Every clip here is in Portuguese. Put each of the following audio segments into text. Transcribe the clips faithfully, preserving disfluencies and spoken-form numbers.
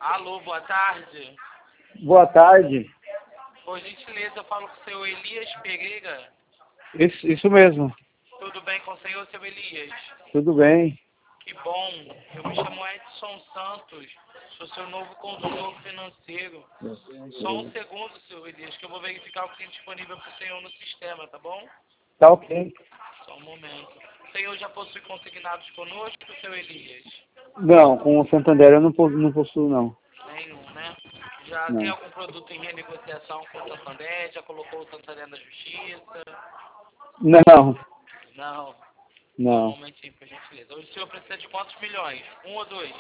Alô, boa tarde. Boa tarde. Por gentileza, eu falo com o senhor Elias Pereira. Isso, isso mesmo. Tudo bem com o senhor, seu Elias? Tudo bem. Que bom. Eu me chamo Edson Santos. Sou seu novo consultor financeiro. Só um segundo, seu Elias, que eu vou verificar o que tem disponível para o senhor no sistema, tá bom? Tá ok. Só um momento. O senhor já possui consignados conosco, seu Elias? Não, com o Santander eu não, po- não possuo, não. Nenhum, né? Já tem Não. algum produto em renegociação com o Santander? Já colocou o Santander na justiça? Não, Não. Só um não. momentinho, por gentileza. Hoje o senhor precisa de quantos milhões? Um ou dois?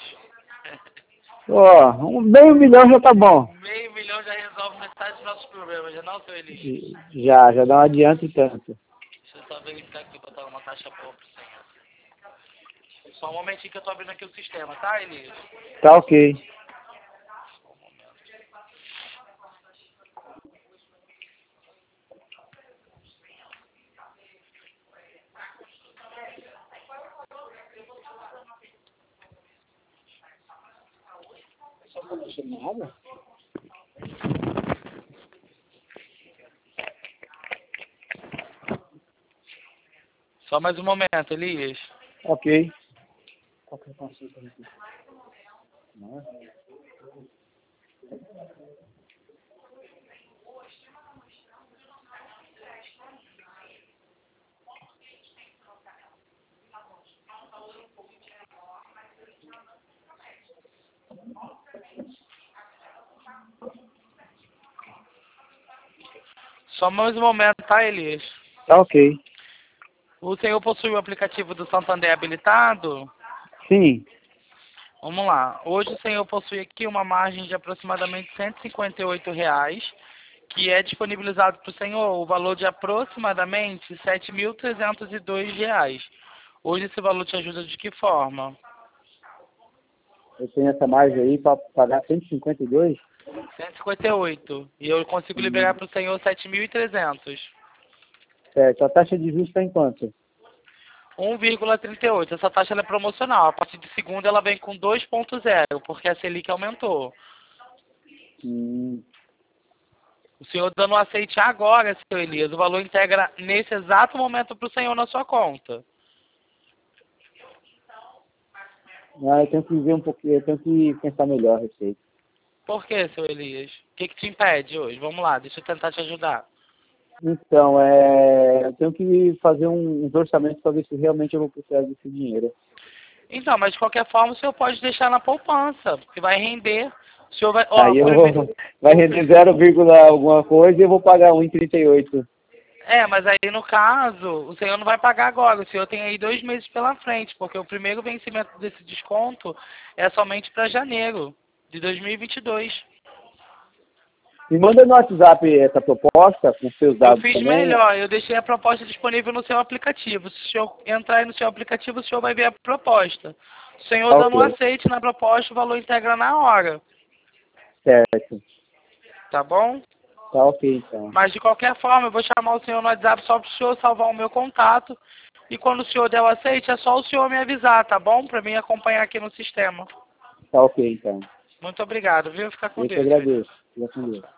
Ó, um, meio milhão já tá bom. Meio milhão já resolve metade dos nossos problemas, já não, seu Elias? Já, já dá um adianto e tanto. Deixa eu só verificar aqui, botar uma taxa boa pro senhor. Só um momentinho que eu tô abrindo aqui o sistema, tá, Elias? Tá ok. Só um momento. Só mais um momento, Elias. Ok. Só mais um momento, tá, Elias? Tá ok. O senhor possui o aplicativo do Santander habilitado? Sim. Vamos lá. Hoje o senhor possui aqui uma margem de aproximadamente cento e cinquenta e oito reais, que é disponibilizado para o senhor o valor de aproximadamente sete mil trezentos e dois reais. Hoje esse valor te ajuda de que forma? Eu tenho essa margem aí para pagar cento e cinquenta e dois? cento e cinquenta e oito. E eu consigo liberar para o senhor sete mil e trezentos. Certo. A taxa de juros está em quanto? um vírgula trinta e oito. Essa taxa ela é promocional. A partir de segunda ela vem com dois ponto zero, porque a Selic aumentou. Hum, O senhor dando um aceite agora, seu Elias, o valor integra nesse exato momento para o senhor na sua conta. ah, eu tenho que ver um pouquinho, eu tenho que pensar melhor a respeito. Por que, seu Elias? O que, que te impede hoje? Vamos lá, deixa eu tentar te ajudar. Então, é, eu tenho que fazer um, uns orçamentos para ver se realmente eu vou precisar desse dinheiro. Então, mas de qualquer forma o senhor pode deixar na poupança, que vai render. O senhor vai. Ó, Aí eu primeiro, vou, vai render zero vírgula alguma coisa e eu vou pagar um e trinta e oito. é, mas aí no caso, o senhor não vai pagar agora, o senhor tem aí dois meses pela frente, porque o primeiro vencimento desse desconto é somente para janeiro de dois mil e vinte e dois. Me manda no WhatsApp essa proposta com seus Eu dados fiz também. melhor, eu deixei a proposta disponível no seu aplicativo. Se o senhor entrar aí no seu aplicativo, o senhor vai ver a proposta. O senhor Tá dando um ok. aceite na proposta, o valor integra na hora, Certo. tá bom? Tá ok, então. Mas de qualquer forma, eu vou chamar o senhor no WhatsApp só para o senhor salvar o meu contato. E quando o senhor der o aceite, é só o senhor me avisar, tá bom? Para mim acompanhar aqui no sistema. Tá ok, então. Muito obrigado, viu? Fica com Eu que Deus, senhor. agradeço. Fica com Deus.